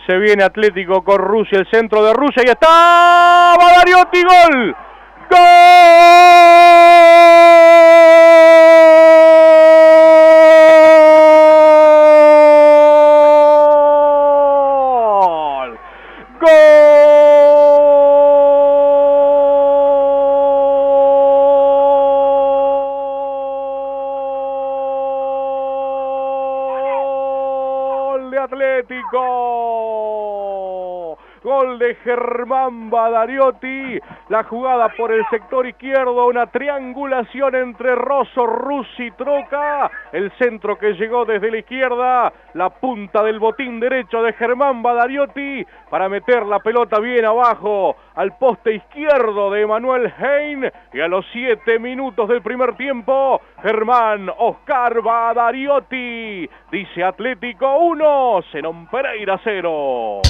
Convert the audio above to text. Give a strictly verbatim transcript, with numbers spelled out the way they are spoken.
Se viene Atlético con Rusia, el centro de Rusia y está Badariotti, gol. ¡Gol! ¡Gol! De Atlético, gol de Germán Badariotti, la jugada por el sector izquierdo, una triangulación entre Rosso, Russi y Troca, el centro que llegó desde la izquierda, la punta del botín derecho de Germán Badariotti para meter la pelota bien abajo al poste izquierdo de Emanuel Hein, y a los siete minutos del primer tiempo, Germán Oscar Badariotti dice Atlético uno, Zenón Pereira cero.